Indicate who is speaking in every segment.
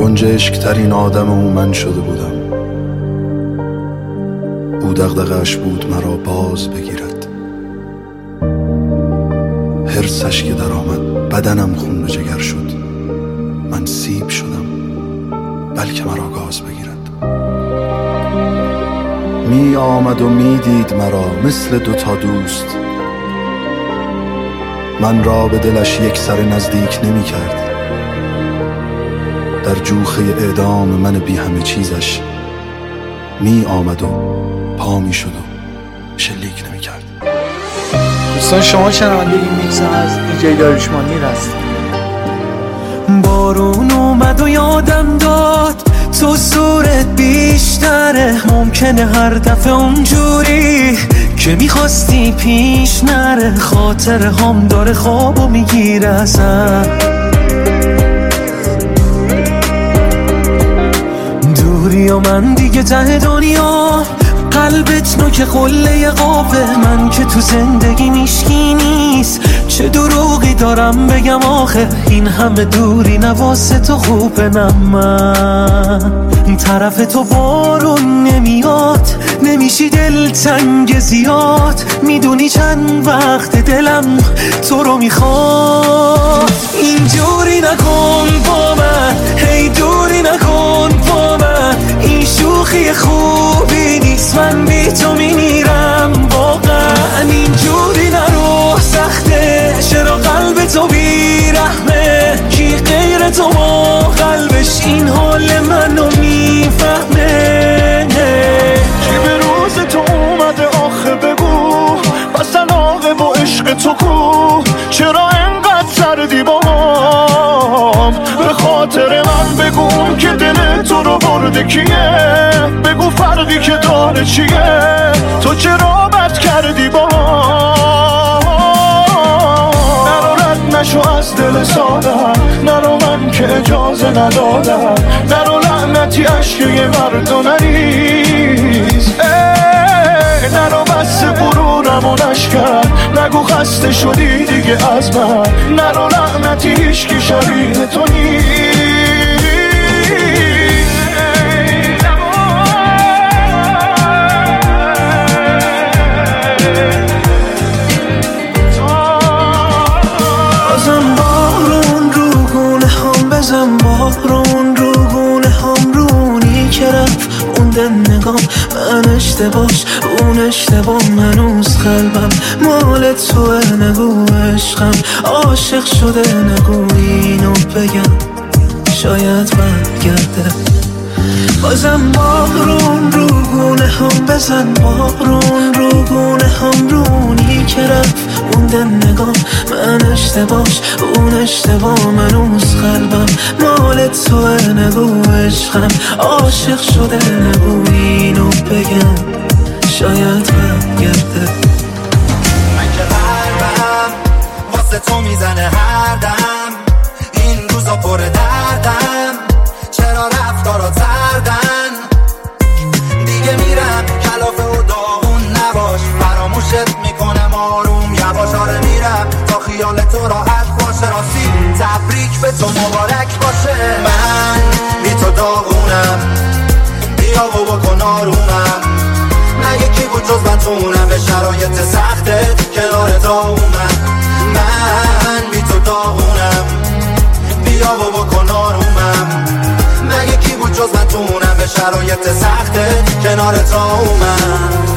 Speaker 1: گنجشک ترین آدم او من شده بودم. او دغدغه‌اش بود مرا باز بگیرد. حرصش که در آمد بدنم خون به جگر شد. من سیب شدم بلکه مرا گاز بگیرد. می آمد و می دید مرا مثل دوتا دوست. من را به دلش یک سر نزدیک نمی کرد. در جوخه اعدام من بی همه چیزش می آمد و پا می شد و شلیک نمی کرد.
Speaker 2: دوستان شما شنونده این میکس از دیجی داریوشمانی هست.
Speaker 3: بارون اومد و یادم داد تو صورت بیشتره. ممکنه هر دفعه اونجوری که میخواستی پیش نره. خاطر هم داره خوابو میگیره ازم. دوری و من دیگه ته دنیا. قلبت نوک قله قابه. من که تو زندگی میشکی نیست. چه دروغی دارم بگم آخه. این همه دوری نواسه تو خوبه. نه من طرف تو بارون نمیاد. نمیشی دلتنگ زیاد. میدونی چند وقت دلم تو رو میخواد. اینجوری نکن با من. هی دوری نکن با من. این شوخی خوبی نیست. من بی تو میمیرم واقعا. اینجوری نرو سخته. چرا قلب تو بیرحمه. کی غیر تو با قلبش این حال منو میفهمه.
Speaker 4: کی به روز تو اومده آخه بگو. بس علاقه با عشق تو کو. چرا انقدر سردی با هم. به خاطر من بگو که دل تو رو برده کیه. بگو فرقی که داره چیه. تو چرا بد کردی با نرو رد نشو از دل سادم. نرو من که اجازه ندادم. نرو لعنتی عشق یه مردو نریز. نرو بس غرورم و نشکن. نگو خسته شدی دیگه از من. نرو لعنتی هیچکی شبیه تو نیست.
Speaker 3: بزن بارون رو گونه هم رونی که رفت موندن نگام. من اشتباهش اون اشتباه. منوز قلبم مال توه. نگو عشقم عاشق شده. نگو اینو بگم شاید برگرده. بازم بارون رو گونه هم بزن. بارون رو گونه هم رونی که رفت موندن نگام. من اشتباهش اون اشتباه. منوز قلبم مال توه. نگو عشقم عاشق شده. نگو اینو بگم شاید برگرده.
Speaker 5: من که قلبم واسه تو میزنه هر دم. این روزا پر دردم. چرا رفتارا تردن. دیگه میرم کلافه و داغون نباش. فراموشت میکنم آروم یواش. آره میرم تا خیال تو راحت باشه. راستی تبریک به تو مبارک باشه. من بی تو داغونم. بیا و بکن آرومم. نه یکی بود جز من تونم. به شرایط سختت کنار تا اومد. من بی تو داغونم. بیا و بکن آرومم. نه یکی بود جز من تونم. به شرایط سختت کنار تا اومد.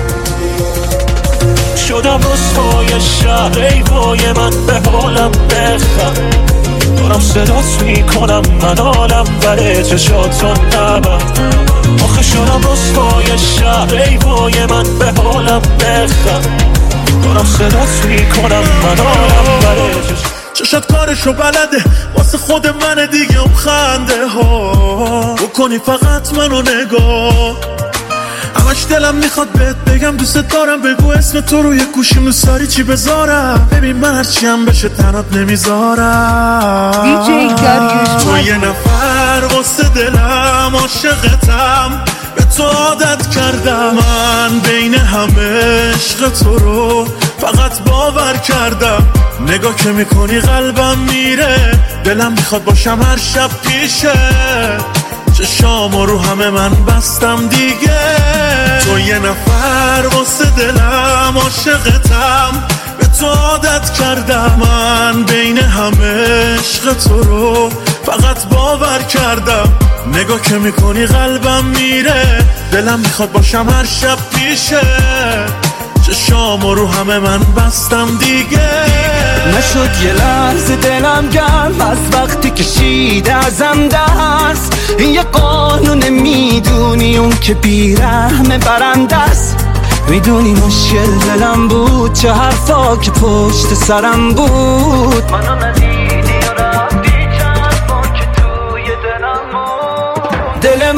Speaker 3: شدم رسوای شهر ای وای من. به حالم بخم دارم صدات میکنم. من حالم بره چشاتو نبرد. آخه شدم رسوای شهر ای وای من. به حالم بخم دارم صدات میکنم. من حالم بره
Speaker 4: چشات کارشو بلده. واسه خود من دیگه خنده ها. بکنی فقط منو نگاه. همش دلم میخواد بهت بگم دوست دارم. بگو اسم تو روی گوشیم دوست داری چی بذارم. ببین من هرچی هم بشه تنات نمیذارم.
Speaker 2: دیجی داریوشمانی.
Speaker 4: تو یه نفر واسه دلم عاشقتم. به تو عادت کردم. من بین همه عشق تو رو فقط باور کردم. نگاه که میکنی قلبم میره، دلم میخواد باشم هر شب پیشه. چشامو رو همه من بستم دیگه، تو یه نفر واسه دلم، عاشقتم، به تو عادت کردم. من بین همه عشق تو رو فقط باور کردم. نگاه که میکنی قلبم میره، دلم میخواد باشم هر شب پیشه. چشامو رو همه من بستم دیگه.
Speaker 3: نشد یه لحظه دلم گرم از وقتی کشیده ازم دست. این یه قانون میدونی، اون که بیرحمه برنده است. میدونی مشکل دلم بود، چه حرفا که پشت سرم بود. منو ندیدی و رفتی، چه حرفا که توی دلم بود. دل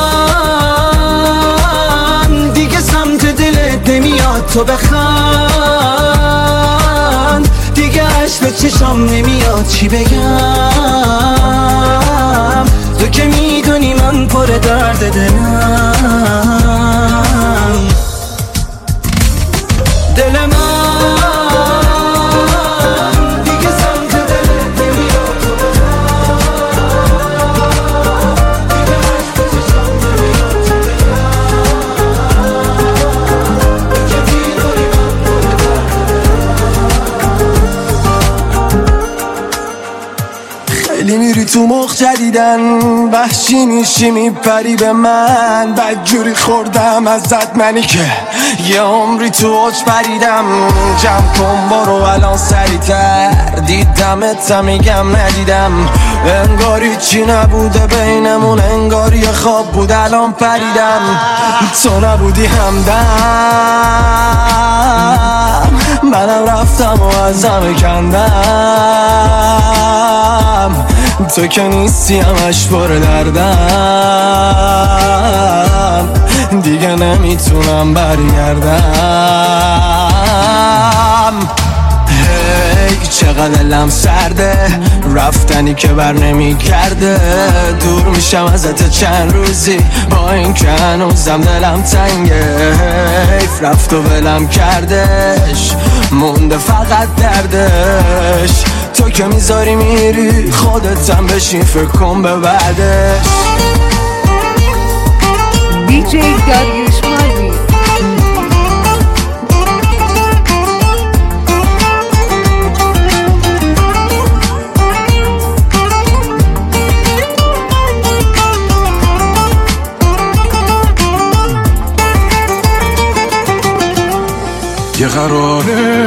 Speaker 3: من دیگه سمت دلت نمیاد، تو بخند دیگه عشق به چشام نمیاد. چی بگم تو که میدونی من پر درد دلم. دل من دیگه سمت دلت نمیاد، تو خیلی میری تو مخ جدیدن، وحشی میشی میپری به من. بدجوری خوردم ازت منی که یه عمری تو اوج پریدم. جمع کن برو الان سریعتر، دیدمت میگم ندیدم. انگاری چی نبوده بینمون، انگاری خواب بود الان پریدم. تو نبودی همدم، منم رفتم و ازم کندم. تو که نیستی همش پر دردم، دیگه نمیتونم برگردم. هی چقدر دلم سرده، رفتنی که بر نمی کرده. دور میشم ازت چند روزی، با این که هنوزم دلم تنگه. حیف رفت و ولم کردش، مونده فقط دردش. تو که میذاری میری، خودتم بشین فکر کن به بعدش.
Speaker 6: DJ داریوش مالوی.
Speaker 4: یه قراره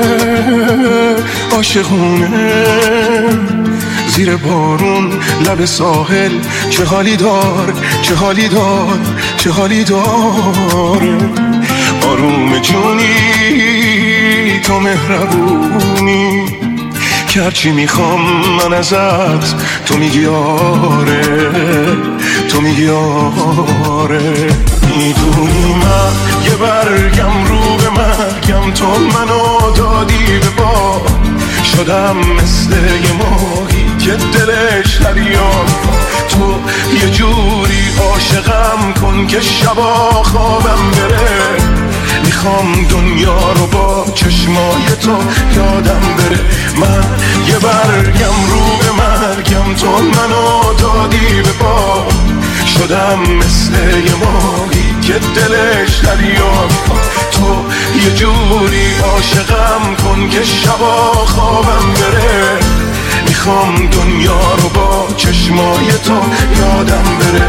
Speaker 4: عاشقونه زیر بارون لب ساحل، چه حالی دار، چه حالی دار، چه حالی دار. آروم جونی تو مهربونی، که هرچی میخوام من ازت تو میگی آره، تو میگی آره. میدونی من یه برگم رو به مرگم، تو منو دادی به با. شدم مثل یه ماهی که دلش دریا. تو یه جوری عاشقم کن که شبا خوابم بره. میخوام دنیا رو با چشمای تو یادم بره. من یه برگم رو به مرگم، تو منو دادی به با. شدم مثل یه ماهی که دلش دریا. تو یه جوری عاشقم کن که شبا خوابم بره. میخوام دنیا رو با چشمای تو یادم بره.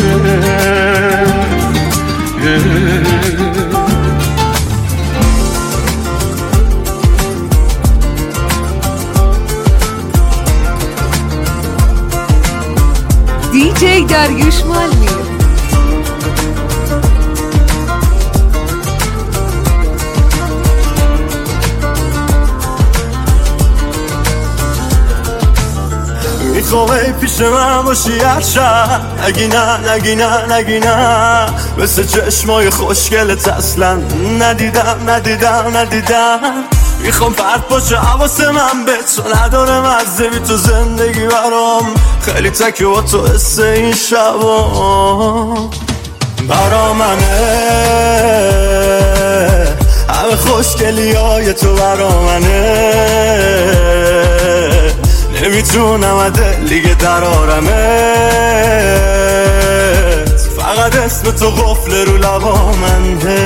Speaker 6: DJ داریوش مالوی.
Speaker 4: میخوام ای پیش من باشی هر شب، نگی نه نگی نه نگی نه. مثل چشمای خوشگلت اصلا ندیدم. میخوام فرد باشه حواس من به تو نداره مزه بی تو زندگی برام. خیلی تکه با تو حس این شبا برا منه.
Speaker 5: همه خوشگلی های تو برا منه، نمیتونم دلیگه درارمت، فقط اسم تو قفل رو لبا منه،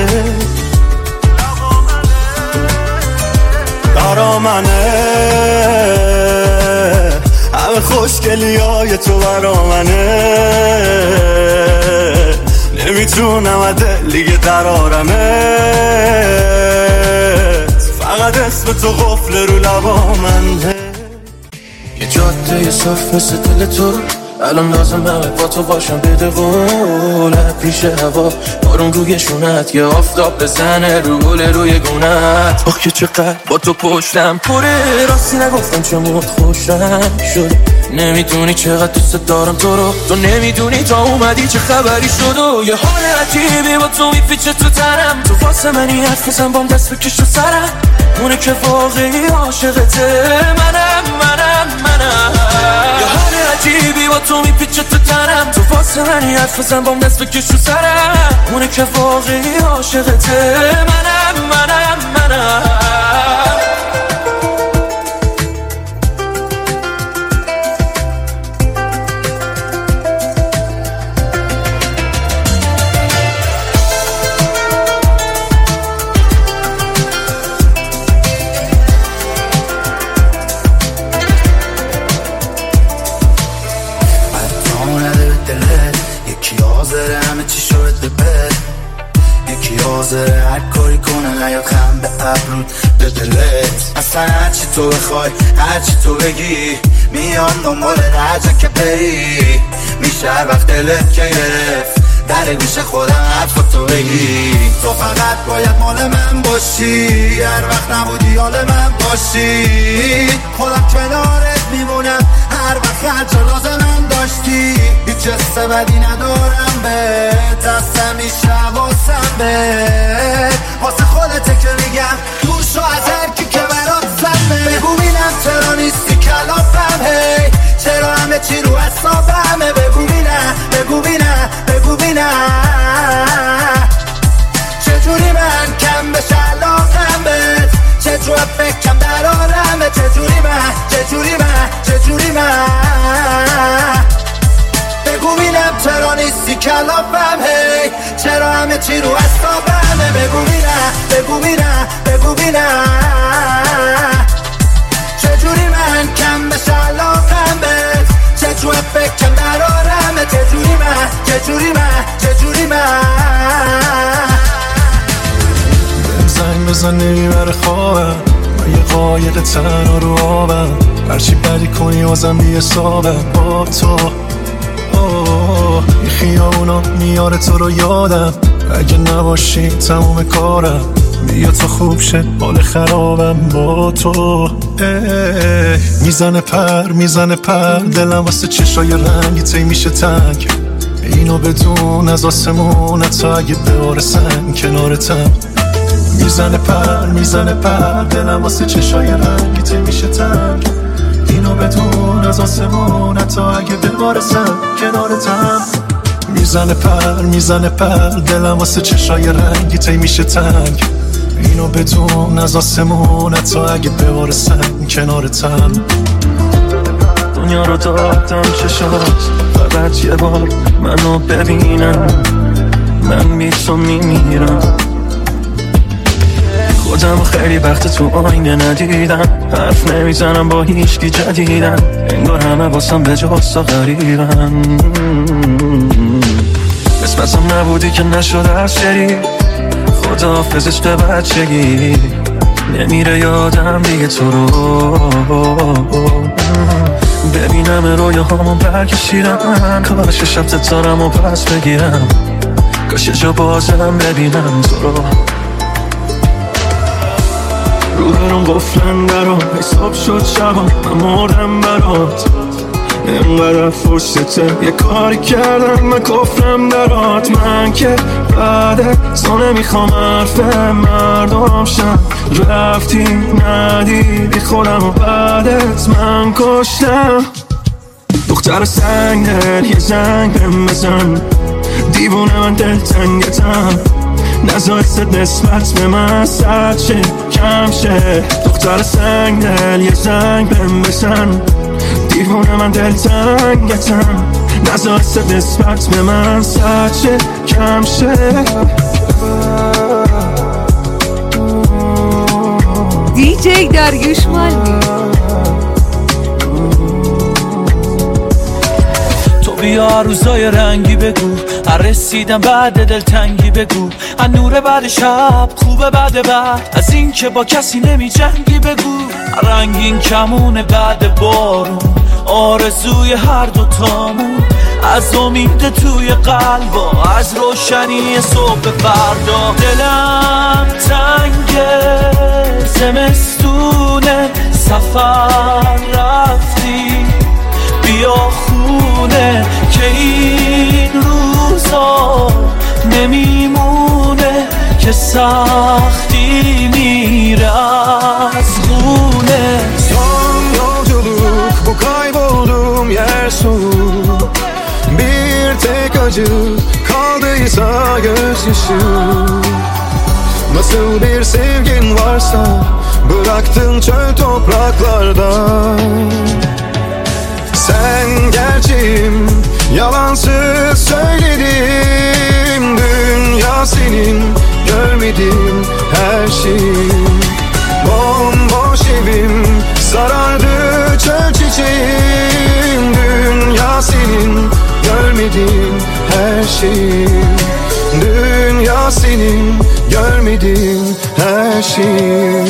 Speaker 5: برا منه، همه خوشگلی های تو برا منه، نمیتونم دلیگه درارمت، فقط اسم تو قفل رو لبا منه.
Speaker 3: یه جاده صاف مثل دل تو الان لازمه با تو باشم بده قولت پیش هوا، بارون روی شونت یه آفتاب بزنه رو گل روی گونت. آخ که چقدر با تو پشتم پره، راستی نگفتم چه موت خوشم شد، نمیدونی چقدر دوست دارم تو رو، تو نمیدونی تا اومدی چه خبری شد و یه حال عجیبی با تو میپیچه تو تنم، تو واسه منی حرف بزن بام دست بکش رو سرم، اونه که واقعی عاشقته منم یه حال عجیبی با تو میپیچه تو تنم، تو واسه منی حرف بزن بام دست بکش رو سرم، اونه که واقعی عاشقته منم
Speaker 5: هر کاری کنه نیاد خم به ابرود به دلت، اصلا هرچی تو بخوای هرچی تو بگی میان دنبال درجه که بری، میشه هر وقت دلت که گرفت در گوش خودم حرف تو بگی، تو فقط باید مال من باشی، هر وقت نبودی حال من باشی، خودم کنارت میمونم هر وقت هر جا لازمم داشتی، هیچ حس بدی ندارم به دستم میشه واسم به واسه خودته که میگم دوشو از هرکی که برات زمه، بگو بینم چرا نیستی کلافم، هی چرا همه چی رو حسابمه، بگو بینم چجوری من کم بشه علاقم بهت، چجوری فکرم درارمه، چجوری من بگو بینم چرا نیستی کلافم، هی چرا همه چی رو حسابمه، بگو بینم چجوری من کم بشه علاقم بهت، چجوری فکرم درارمه، چجوری من
Speaker 4: زنگ بزن نمیبره خوابم، من یه قایق تنها رو آبم، هرچی بدی کنی آزم بی حسابم با تو، این خیابونا میاره تو رو یادم، اگه نباشی تموم کارم، بیا تو خوب شه حال خرابم با تو، میزنه پر دلم واسه چشای رنگی تی میشه تنگ، اینو بدون از آسمون تا اگه ببارسن کنارتم، میزنه پر دلم واسه چشای رنگی تی میشه تنگ، اینو بدون از آسمون تا اگه ببارسن کنارتم، میزنه پر دلم واسه چشای رنگی تی میشه تنگ، اینو بدون از آسمون تا اگه ببارسن کنارتم، دنیا رو دادم چشات فقط یه بار منو ببینم، من بی تو میمیرم، خودم خیلی وقت تو آینه ندیدم، حرف نمیزنم با هیچکی جدیدم، انگار همه واسم به جز تا غریبم، قسمتم نبودی که نشده از شری، خداحافظش به بچگی، نمیره یادم دیگه تو رو، ببینم رویاهامو برکشیدم، کاش شب ستارمو پس بگیرم، کاش جا بازم ببینم تو رو، رو برم قفلن درام حساب شد شبام، من مردم برات، اینقدر فرصته یه کاری کردم من کفرم درات، من که بعدت تو نمیخوام حرف مردم شم، رفتی ندیدی خودم و بعدت من کشتم، دختر سنگ دل یه زنگ بهم بزن، دیوونه من دلتنگتم،
Speaker 3: نزا حست نسبت به من سرد شه کم شه دختر سنگ دل یه زنگ بهم بزن دیوانه من دل تنگتم نزا حست نسبت به من سرد شه کم شه
Speaker 6: DJ داریوش مالمی
Speaker 7: بیا روزای رنگی بگو رسیدم بعد دلتنگی بگو از نور بعد شب خوبه بعد از این که با کسی نمی جنگی بگو رنگین کمونه بعد بارون آرزوی هر دوتامون از امید توی قلب و از روشنی صبح فردا دلم تنگه زمستونه سفر رفتی بیا خونه که این روزا نمیمونه که سختی میره az خونه
Speaker 4: Son yolculuk bu kaybolduğum yer soğuk Bir tek acı kaldıysa gözyaşı Nasıl bir sevgin varsa bıraktın çöl topraklarda Sen gerçeğim, yalansız söyledim Dünya senin, görmedim her şeyi Bomboş evim, sarardı çöl çiçeğim Dünya senin, görmedim her şeyi Dünya senin, görmedim her şeyi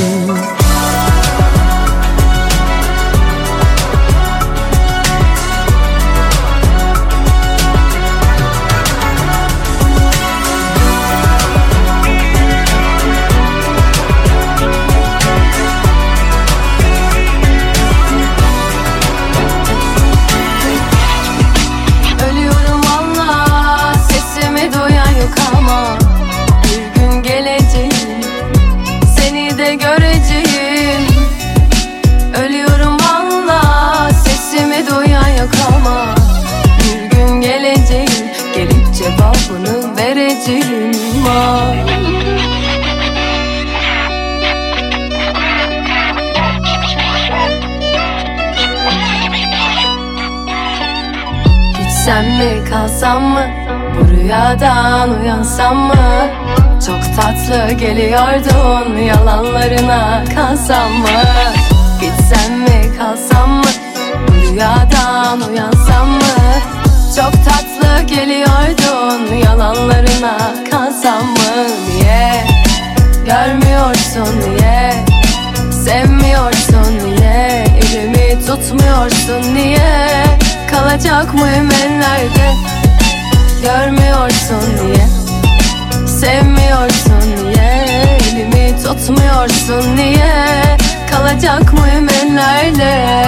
Speaker 8: Gitsem mi kalsam mı bu rüyadan uyansam mı Çok tatlı geliyordun yalanlarına kalsam mı Gitsem mi kalsam mı bu rüyadan uyansam mı Çok tatlı geliyordun yalanlarına kalsam mı Niye görmüyorsun niye sevmiyorsun niye Elimi tutmuyorsun niye Kalacak mıyım ellerde görmüyorsun niye sevmiyorsun niye Elimi tutmuyorsun niye Kalacak mıyım ellerde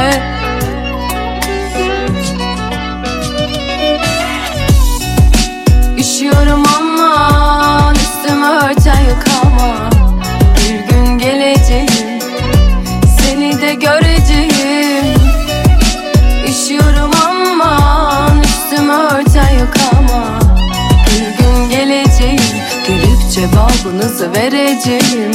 Speaker 8: Üşüyorum aman üstümü örten yok ama Bir gün geleceğim seni de göreceğim Üşüyorum aman üstümü örten yok ama Bir gün geleceğim gelip cevabınızı vereceğim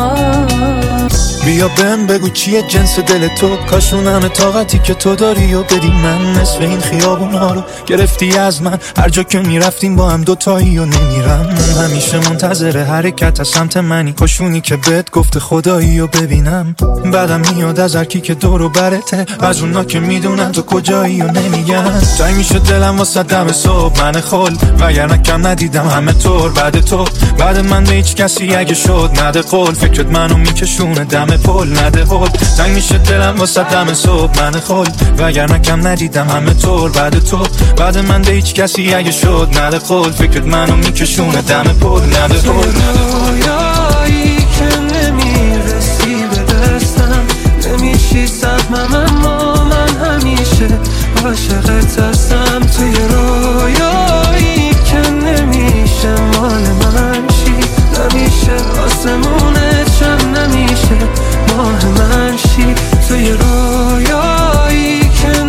Speaker 3: بیا بهم بگو چیه جنس دل تو کاشون همه طاقتی که تو داری و بدی من نصف این خیابونا رو گرفتی از من هر جا که میرفتیم با هم دوتایی و نمیرم همیشه منتظر حرکت از سمت منی کاشونی که بهت گفته خدایی و ببینم بعدم میاد از هرکی که دور و برته از اونا که میدونن تو کجایی و نمیگن تای میشه دلم واسه دم صبح من خل وگرنه کم ندیدم همه طور بعد من به هیچ کسی اگه شد نده قول فکرت منو میکشونه دم پل نده هول تنگ میشه دلم واسه دم صبح من خل وگرنه کم ندیدم همه طور بعد من به هیچ کسی اگه شد نده قول فکرت منو میکشونه دم پل نده هول رویایی که نمیرسی به دستم نمیشی سهمم اما من همیشه عاشقت هستم توی رویایی که نمیشه مال من شی نمیشه آسمونه چم نمیشه ماه من شی توی رویایی که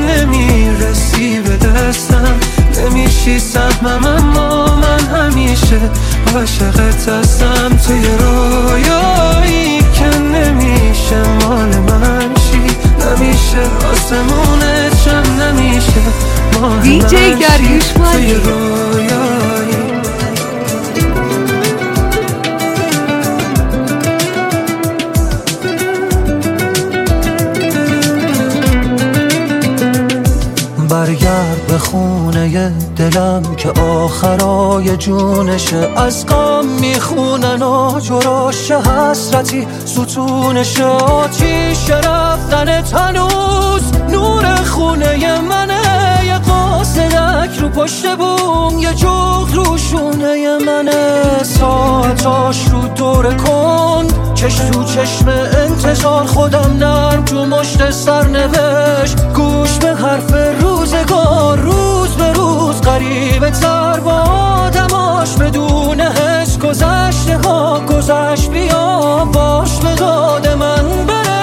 Speaker 3: نمیرسی به دستم نمیشی سهمم اما من همیشه عاشقت هستم توی رویایی که نمیشه مال من شی، نمیشه آسمونت شم، نمیشه مال
Speaker 6: دی جی
Speaker 3: من
Speaker 6: داریوش
Speaker 3: شی
Speaker 6: مانی.
Speaker 3: توی رویایی. برگرد به خونه دلم که آخرای جونشه، از غم میخونن آجراش حسرتی ستونشه، آتیش رفتن هنوز نور خونه منه، یه قاصدک رو پشت بوم یه جغد رو شونه منه، ساعتاش رو دور کن چشم تو چشم انتظار، خودم نرم تو مشت سرنوشت، گوش به حرف روزگار، روز به روز قریبه تر با آدماش، بدون حس گذشته ها گذشت، بیا باش به داد من بره،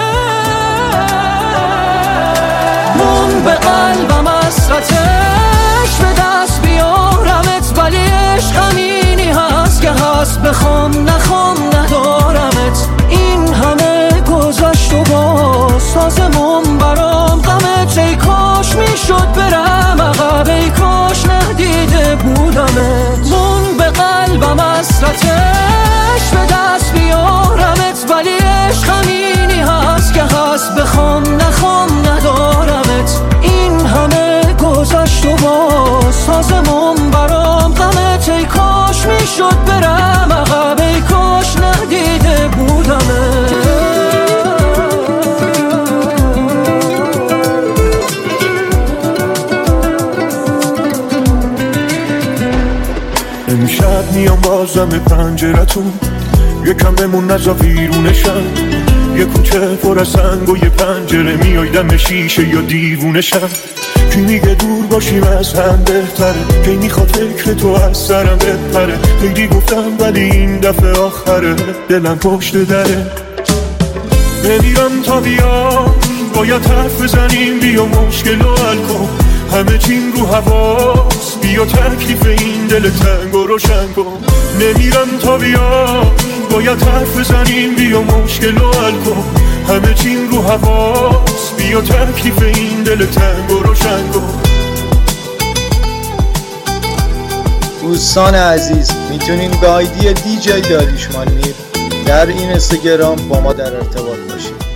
Speaker 3: مون به قلبم حسرتش به دست بیارمت، ولی عشق همینی هست که هست، بخوام نخوام ندارمت، این همه گذشت و باز سازمون برام غمت، ای کاش میشد برم عقب، ای کاش ندیده بودمت، مون به قلبم حسرتش به دست بیارمت، ولی عشق همینی هست که هست، بخوام نخوام ندارمت، این همه گذشت و باز سازمون برام غمت، ای کاش میشد برم عقب، ای کاش ندیده بودمت.
Speaker 4: امشب میام بازم پنجرتون، یکم بمون نزا ویرونشم، یه کوچه پر از سنگ و یه پنجره، میای دم شیشه یا دیوونشم، کی میگه دور باشیم از هم بهتره، کی میخواد فکر تو از سرم بپره، خیلی گفتم ولی این دفعه آخره، دلم پشت دره، نمیرم تا بیام باید حرف بزنیم، بیا مشکل رو حل کن، همه چیم رو حواس، بیا تکلیف این دل تنگ و روشن کن، نمیرم تا بیام باید حرف بزنیم، بیا مشکل رو حل کن، همه چیم رو حواس، بیا تکلیف این دل تنگ و روشن کن.
Speaker 2: دوستان عزیز، میتونین با آیدی دی جی داریوش مانی در این اینستاگرام با ما در ارتباط باشید.